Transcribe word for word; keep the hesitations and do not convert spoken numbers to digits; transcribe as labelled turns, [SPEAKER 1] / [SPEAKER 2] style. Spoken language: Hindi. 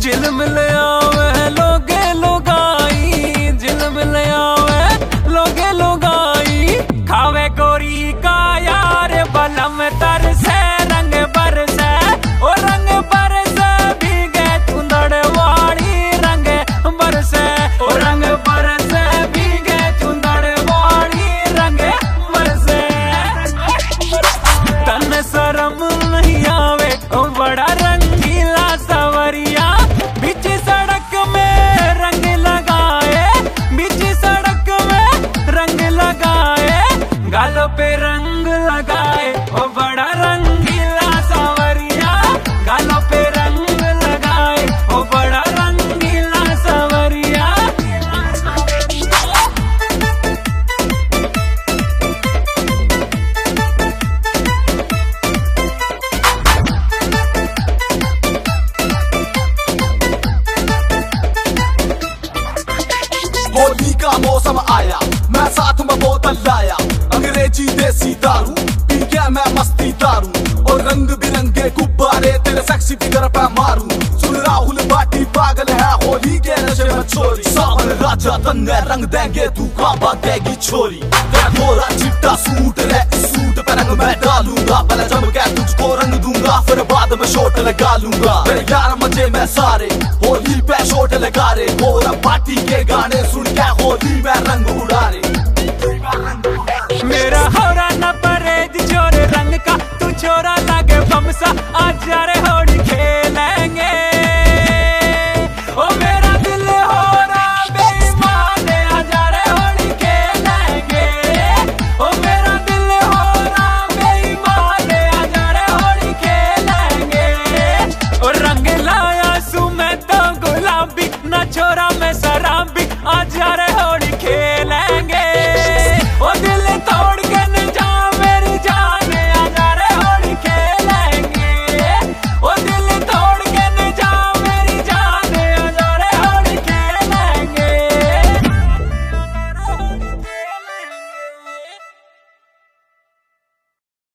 [SPEAKER 1] जिल्म ले आवे लोगे लोगाई, जिल्म ले आवे लोगे लोगाई। खावे गोरी का यार बलम तर से रंग बरसे, ओ रंग बरसे भीगे चुंदड़ वाली रंग बरसे, ओ रंग बरसे भीगे चुंदड़ वाली रंग बरसे। तन शरम नहीं आवे ओ बड़ा रंगीला सवरिया, बीच सड़क में रंग लगाए, बीच सड़क में रंग लगाए, गालों पे रंग लगाए ओ बड़ा रंगीला सवरिया, गालों पे रंग लगाए ओ बड़ा रंगीला सवरिया।
[SPEAKER 2] होली का मौसम आया, मैं साथ में बोतल लाया, अंग्रेजी देसी दारू पी के मैं मस्ती दारू, और रंग बिरंगे गुब्बारे तेरे सेक्सी फिगर पे मारू। सुन राहुल बाटी पागल है होली के नशे में छोरी, सावन राजा तन्ने रंग देंगे तू कांपा देगी छोरी। तेरा गोरा चिट्टा सूट रे, सूट पे रंग मैं डालूंगा, पहले जम के तुझको रंग दूंगा, फिर बाद में शॉट लगा लूंगा। मेरे यार मजे में सारे होली पे शॉट लगा रे, गोरा पार्टी के गाने सुन के होली में रंग उड़ा रे।
[SPEAKER 1] मेरा हो रहा न परहेज जोर रंग का, तू छोरा लागे बमसा